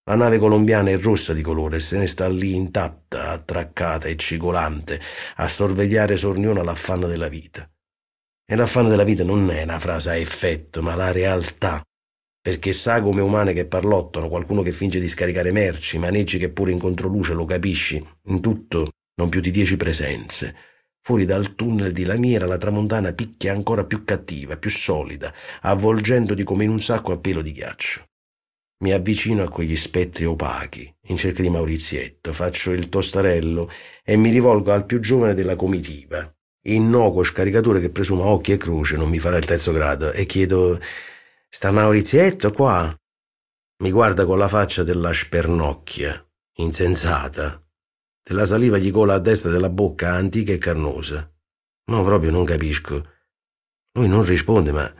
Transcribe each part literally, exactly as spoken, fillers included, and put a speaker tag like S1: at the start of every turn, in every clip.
S1: La nave colombiana è rossa di colore e se ne sta lì intatta, attraccata e cigolante, a sorvegliare sorniona l'affanno della vita. E l'affanno della vita non è una frase a effetto, ma la realtà. Perché sagome umane che parlottano, qualcuno che finge di scaricare merci, maneggi che pure in controluce lo capisci, in tutto non più di dieci presenze. Fuori dal tunnel di lamiera la tramontana picchia ancora più cattiva, più solida, avvolgendoti come in un sacco a pelo di ghiaccio. Mi avvicino a quegli spettri opachi, in cerca di Maurizietto, faccio il tostarello e mi rivolgo al più giovane della comitiva, innocuo scaricatore che presumo occhi e croce non mi farà il terzo grado, e chiedo: «Sta Maurizietto qua?» Mi guarda con la faccia della spernocchia, insensata. Della saliva gli cola a destra della bocca antica e carnosa. No, proprio non capisco. Lui non risponde, ma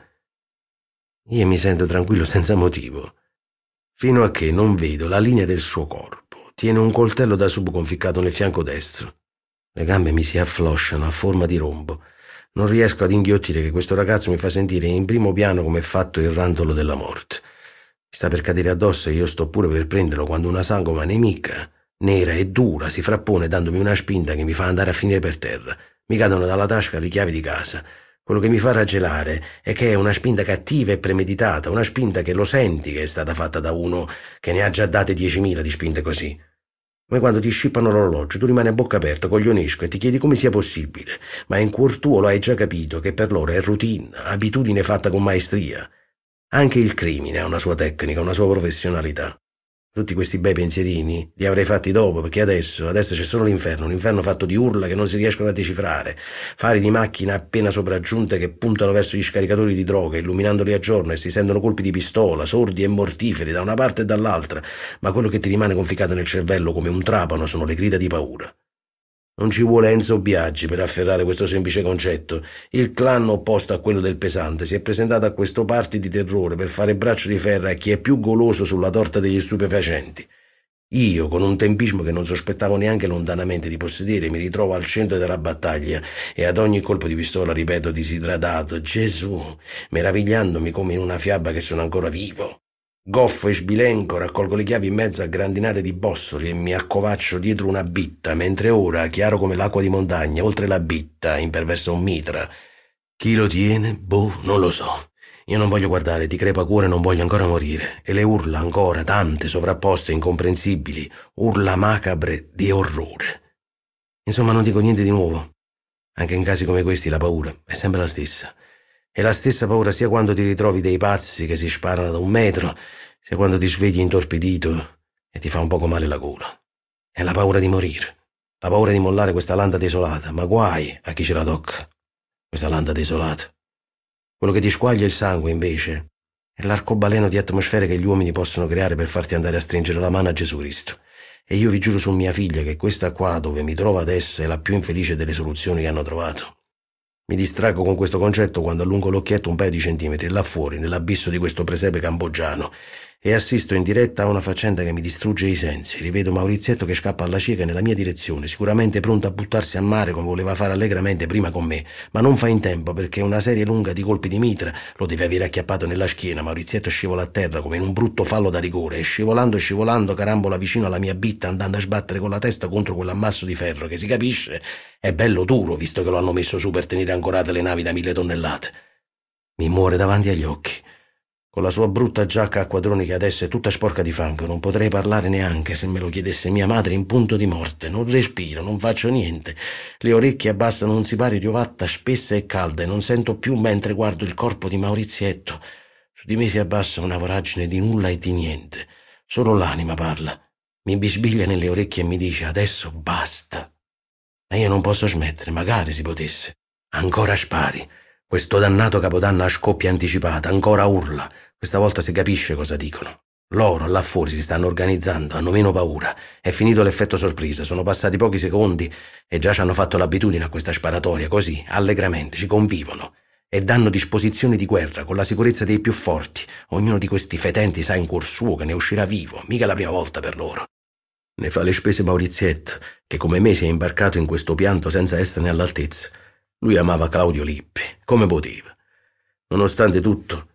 S1: io mi sento tranquillo senza motivo, fino a che non vedo la linea del suo corpo. Tiene un coltello da subo conficcato nel fianco destro. Le gambe mi si afflosciano a forma di rombo. Non riesco ad inghiottire che questo ragazzo mi fa sentire in primo piano come è fatto il rantolo della morte. Mi sta per cadere addosso e io sto pure per prenderlo quando una sagoma nemica, nera e dura, si frappone dandomi una spinta che mi fa andare a finire per terra. Mi cadono dalla tasca le chiavi di casa. Quello che mi fa raggelare è che è una spinta cattiva e premeditata, una spinta che lo senti che è stata fatta da uno che ne ha già date diecimila di spinte così. Come quando ti scippano l'orologio, tu rimani a bocca aperta, coglionesco, e ti chiedi come sia possibile, ma in cuor tuo lo hai già capito che per loro è routine, abitudine fatta con maestria. Anche il crimine ha una sua tecnica, una sua professionalità. Tutti questi bei pensierini li avrei fatti dopo, perché adesso, adesso c'è solo l'inferno, un inferno fatto di urla che non si riescono a decifrare, fari di macchina appena sopraggiunte che puntano verso gli scaricatori di droga, illuminandoli a giorno, e si sentono colpi di pistola, sordi e mortiferi da una parte e dall'altra, ma quello che ti rimane conficcato nel cervello come un trapano sono le grida di paura. Non ci vuole Enzo Biaggi per afferrare questo semplice concetto. Il clan opposto a quello del pesante si è presentato a questo party di terrore per fare braccio di ferro a chi è più goloso sulla torta degli stupefacenti. Io, con un tempismo che non sospettavo neanche lontanamente di possedere, mi ritrovo al centro della battaglia e ad ogni colpo di pistola ripeto disidratato: Gesù, meravigliandomi come in una fiaba che sono ancora vivo. Goffo e sbilenco, raccolgo le chiavi in mezzo a grandinate di bossoli e mi accovaccio dietro una bitta, mentre ora, chiaro come l'acqua di montagna, oltre la bitta imperversa un mitra. Chi lo tiene? Boh, non lo so. Io non voglio guardare, di crepacuore non voglio ancora morire. E le urla ancora, tante, sovrapposte, incomprensibili, urla macabre di orrore. Insomma, non dico niente di nuovo. Anche in casi come questi la paura è sempre la stessa. È la stessa paura sia quando ti ritrovi dei pazzi che si sparano da un metro, sia quando ti svegli intorpidito e ti fa un poco male la gola. È la paura di morire, la paura di mollare questa landa desolata, ma guai a chi ce la tocca, questa landa desolata. Quello che ti squaglia il sangue, invece, è l'arcobaleno di atmosfere che gli uomini possono creare per farti andare a stringere la mano a Gesù Cristo. E io vi giuro su mia figlia che questa qua dove mi trovo adesso è la più infelice delle soluzioni che hanno trovato. Mi distraggo con questo concetto quando allungo l'occhietto un paio di centimetri là fuori, nell'abisso di questo presepe cambogiano, e assisto in diretta a una faccenda che mi distrugge i sensi. Rivedo Maurizietto che scappa alla cieca nella mia direzione, sicuramente pronto a buttarsi a mare come voleva fare allegramente prima con me, ma non fa in tempo perché una serie lunga di colpi di mitra lo deve avere acchiappato nella schiena. Maurizietto scivola a terra come in un brutto fallo da rigore e scivolando scivolando carambola vicino alla mia bitta, andando a sbattere con la testa contro quell'ammasso di ferro che, si capisce, è bello duro visto che lo hanno messo su per tenere ancorate le navi da mille tonnellate. Mi muore davanti agli occhi. Con la sua brutta giacca a quadroni che adesso è tutta sporca di fango, non potrei parlare neanche se me lo chiedesse mia madre in punto di morte. Non respiro, non faccio niente. Le orecchie abbassano un sipario di ovatta spessa e calda e non sento più mentre guardo il corpo di Maurizietto. Su di me si abbassa una voragine di nulla e di niente. Solo l'anima parla. Mi bisbiglia nelle orecchie e mi dice: adesso basta. Ma io non posso smettere, magari si potesse. Ancora spari. Questo dannato capodanno a scoppia anticipata, ancora urla. Questa volta si capisce cosa dicono. Loro, là fuori, si stanno organizzando, hanno meno paura. È finito l'effetto sorpresa, sono passati pochi secondi e già ci hanno fatto l'abitudine a questa sparatoria, così, allegramente, ci convivono. E danno disposizioni di guerra, con la sicurezza dei più forti. Ognuno di questi fetenti sa in cuor suo che ne uscirà vivo, mica la prima volta per loro. Ne fa le spese Maurizietto, che come me si è imbarcato in questo pianto senza esserne all'altezza. Lui amava Claudio Lippi, come poteva. Nonostante tutto,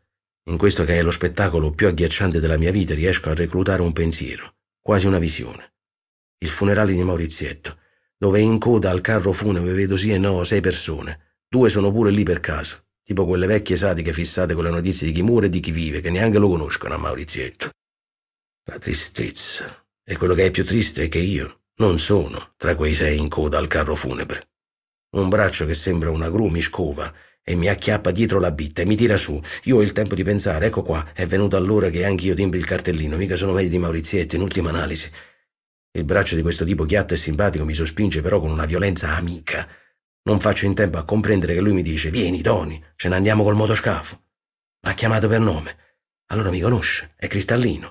S1: In questo che è lo spettacolo più agghiacciante della mia vita riesco a reclutare un pensiero, quasi una visione. Il funerale di Maurizietto, dove in coda al carro funebre vedo sì e no sei persone. Due sono pure lì per caso, tipo quelle vecchie sadiche fissate con le notizie di chi muore e di chi vive, che neanche lo conoscono a Maurizietto. La tristezza. E quello che è più triste è che io non sono tra quei sei in coda al carro funebre. Un braccio che sembra una gru mi scova e mi acchiappa dietro la bitta e mi tira su. Io ho il tempo di pensare, ecco qua, è venuto all'ora che anch'io timbri il cartellino, mica sono meglio di Maurizietto, in ultima analisi. Il braccio di questo tipo chiatto e simpatico mi sospinge però con una violenza amica. Non faccio in tempo a comprendere che lui mi dice, vieni Tony, ce ne andiamo col motoscafo. L'ha chiamato per nome. Allora mi conosce, è cristallino.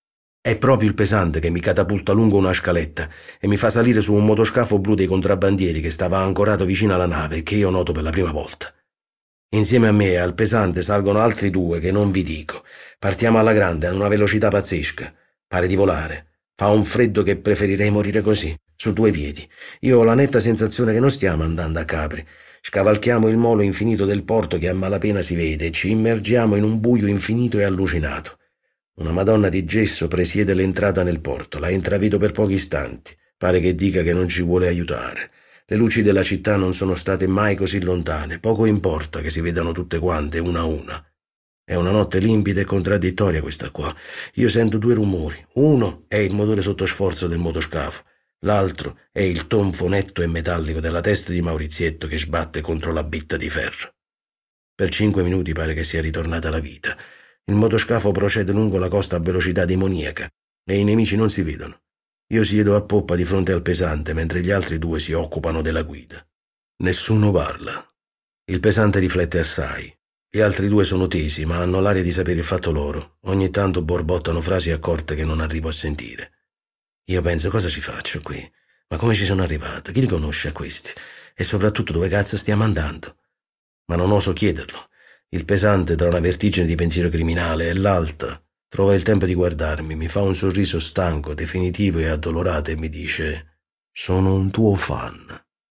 S1: È proprio il pesante che mi catapulta lungo una scaletta e mi fa salire su un motoscafo blu dei contrabbandieri che stava ancorato vicino alla nave e che io noto per la prima volta. Insieme a me e al pesante salgono altri due che non vi dico. Partiamo alla grande, a una velocità pazzesca. Pare di volare. Fa un freddo che preferirei morire così, su due piedi. Io ho la netta sensazione che non stiamo andando a Capri. Scavalchiamo il molo infinito del porto che a malapena si vede e ci immergiamo in un buio infinito e allucinato. Una Madonna di gesso presiede l'entrata nel porto. La intravedo per pochi istanti. Pare che dica che non ci vuole aiutare. Le luci della città non sono state mai così lontane. Poco importa che si vedano tutte quante, una a una. È una notte limpida e contraddittoria questa qua. Io sento due rumori. Uno è il motore sotto sforzo del motoscafo. L'altro è il tonfo netto e metallico della testa di Maurizietto che sbatte contro la bitta di ferro. Per cinque minuti pare che sia ritornata la vita. Il motoscafo procede lungo la costa a velocità demoniaca e i nemici non si vedono. Io siedo a poppa di fronte al pesante mentre gli altri due si occupano della guida. Nessuno parla. Il pesante riflette assai. Gli altri due sono tesi, ma hanno l'aria di sapere il fatto loro. Ogni tanto borbottano frasi accorte che non arrivo a sentire. Io penso, cosa ci faccio qui? Ma come ci sono arrivato? Chi li conosce a questi? E soprattutto dove cazzo stiamo andando? Ma non oso chiederlo. Il pesante, tra una vertigine di pensiero criminale e l'altra, trova il tempo di guardarmi, mi fa un sorriso stanco, definitivo e addolorato e mi dice «Sono un tuo fan».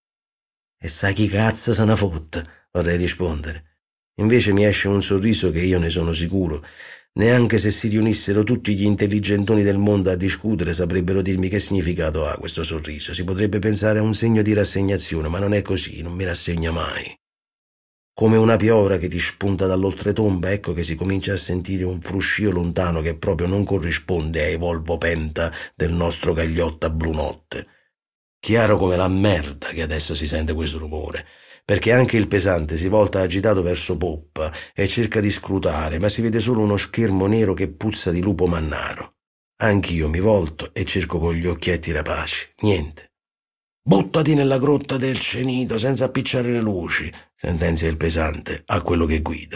S1: E sai chi cazzo se ne fotte, vorrei rispondere. Invece mi esce un sorriso che io ne sono sicuro. Neanche se si riunissero tutti gli intelligentoni del mondo a discutere saprebbero dirmi che significato ha questo sorriso. Si potrebbe pensare a un segno di rassegnazione, ma non è così, non mi rassegna mai. Come una piovra che ti spunta dall'oltretomba, ecco che si comincia a sentire un fruscio lontano che proprio non corrisponde ai Volvo Penta del nostro Gagliotta Blu Notte. Chiaro come la merda che adesso si sente questo rumore, perché anche il pesante si volta agitato verso poppa e cerca di scrutare, ma si vede solo uno schermo nero che puzza di lupo mannaro. Anch'io mi volto e cerco con gli occhietti rapaci. Niente. «Buttati nella grotta del Cenito senza appicciare le luci», sentenzia il pesante a quello che guida.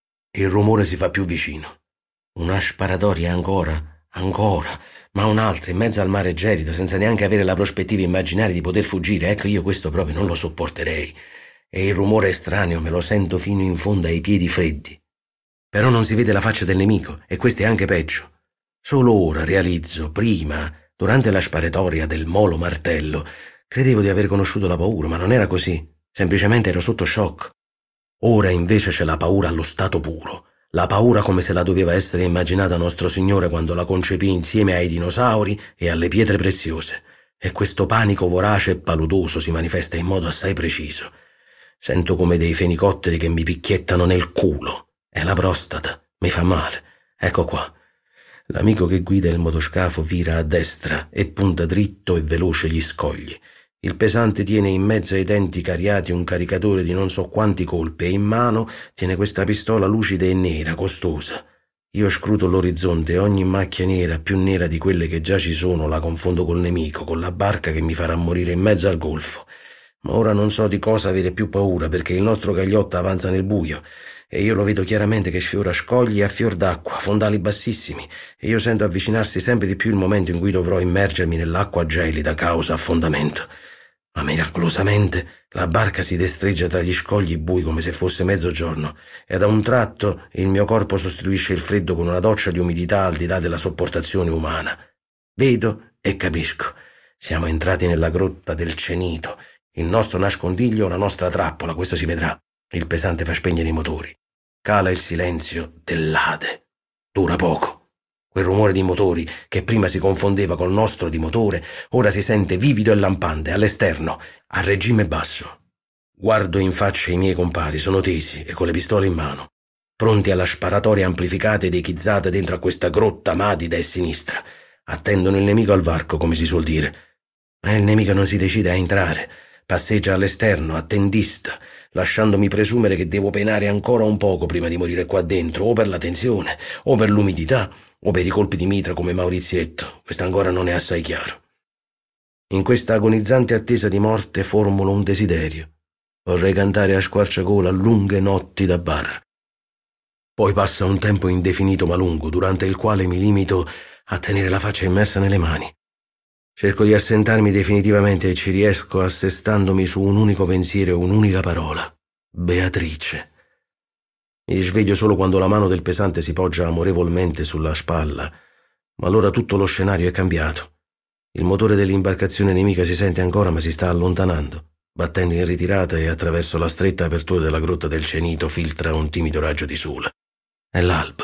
S1: Il rumore si fa più vicino. Una sparatoria ancora, ancora, ma un'altra in mezzo al mare gelido senza neanche avere la prospettiva immaginaria di poter fuggire. Ecco, io questo proprio non lo sopporterei. E il rumore estraneo me lo sento fino in fondo ai piedi freddi. Però non si vede la faccia del nemico e questo è anche peggio. Solo ora realizzo, prima, durante la sparatoria del molo martello, credevo di aver conosciuto la paura, ma non era così. Semplicemente ero sotto shock. Ora invece c'è la paura allo stato puro. La paura come se la doveva essere immaginata Nostro Signore quando la concepì insieme ai dinosauri e alle pietre preziose. E questo panico vorace e paludoso si manifesta in modo assai preciso. Sento come dei fenicotteri che mi picchiettano nel culo. È la prostata. Mi fa male. Ecco qua. L'amico che guida il motoscafo vira a destra e punta dritto e veloce gli scogli. Il pesante tiene in mezzo ai denti cariati un caricatore di non so quanti colpi e in mano tiene questa pistola lucida e nera, costosa. Io scruto l'orizzonte e ogni macchia nera, più nera di quelle che già ci sono, la confondo col nemico, con la barca che mi farà morire in mezzo al golfo. Ma ora non so di cosa avere più paura perché il nostro Gagliotta avanza nel buio e io lo vedo chiaramente che sfiora scogli a fior d'acqua, fondali bassissimi, e io sento avvicinarsi sempre di più il momento in cui dovrò immergermi nell'acqua gelida causa affondamento. Ma miracolosamente la barca si destreggia tra gli scogli bui come se fosse mezzogiorno e da un tratto il mio corpo sostituisce il freddo con una doccia di umidità al di là della sopportazione umana. Vedo e capisco. Siamo entrati nella grotta del Cenito. Il nostro nascondiglio o la nostra trappola, questo si vedrà. Il pesante fa spegnere i motori. Cala il silenzio dell'Ade. Dura poco. Quel rumore di motori, che prima si confondeva col nostro di motore, ora si sente vivido e lampante, all'esterno, a regime basso. Guardo in faccia i miei compari, sono tesi e con le pistole in mano, pronti alla sparatoria amplificata ed echizzata dentro a questa grotta madida e sinistra. Attendono il nemico al varco, come si suol dire. Ma il nemico non si decide a entrare, passeggia all'esterno, attendista, lasciandomi presumere che devo penare ancora un poco prima di morire qua dentro, o per la tensione, o per l'umidità, o per i colpi di mitra come Maurizietto. Questo ancora non è assai chiaro. In questa agonizzante attesa di morte formulo un desiderio. Vorrei cantare a squarciagola lunghe notti da bar. Poi passa un tempo indefinito ma lungo, durante il quale mi limito a tenere la faccia immersa nelle mani. Cerco di assentarmi definitivamente e ci riesco assestandomi su un unico pensiero e un'unica parola. Beatrice. Mi risveglio solo quando la mano del pesante si poggia amorevolmente sulla spalla, ma allora tutto lo scenario è cambiato. Il motore dell'imbarcazione nemica si sente ancora ma si sta allontanando, battendo in ritirata e attraverso la stretta apertura della grotta del Cenito filtra un timido raggio di sole. È l'alba.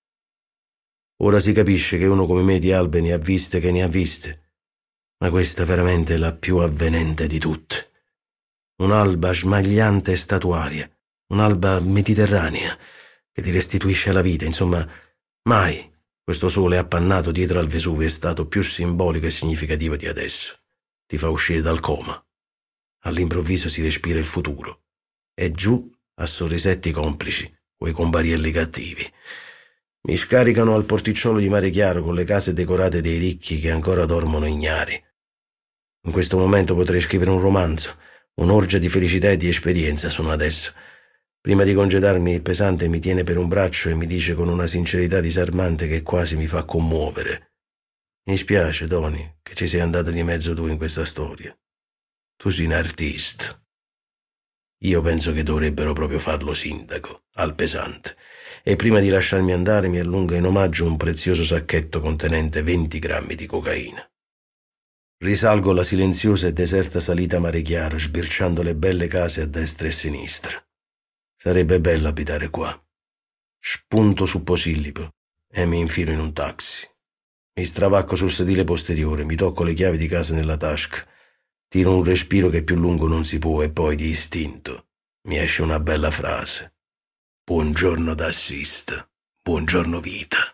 S1: Ora si capisce che uno come me di albe ne ha viste che ne ha viste, ma questa veramente è la più avvenente di tutte. Un'alba smagliante e statuaria, un'alba mediterranea che ti restituisce alla vita. Insomma, mai questo sole appannato dietro al Vesuvio è stato più simbolico e significativo di adesso. Ti fa uscire dal coma. All'improvviso si respira il futuro. E giù a sorrisetti complici, quei comparielli cattivi. Mi scaricano al porticciolo di Mare Chiaro con le case decorate dei ricchi che ancora dormono ignari. In questo momento potrei scrivere un romanzo, un'orgia di felicità e di esperienza sono adesso. Prima di congedarmi il pesante mi tiene per un braccio e mi dice con una sincerità disarmante che quasi mi fa commuovere: mi spiace, Tony, che ci sei andato di mezzo tu in questa storia. Tu sei un artista. Io penso che dovrebbero proprio farlo sindaco, al pesante, e prima di lasciarmi andare mi allunga in omaggio un prezioso sacchetto contenente venti grammi di cocaina. Risalgo la silenziosa e deserta salita Mare Chiaro, sbirciando le belle case a destra e a sinistra. Sarebbe bello abitare qua. Spunto su Posillipo e mi infilo in un taxi. Mi stravacco sul sedile posteriore, mi tocco le chiavi di casa nella tasca, tiro un respiro che più lungo non si può e poi di istinto mi esce una bella frase. Buongiorno tassista, buongiorno vita.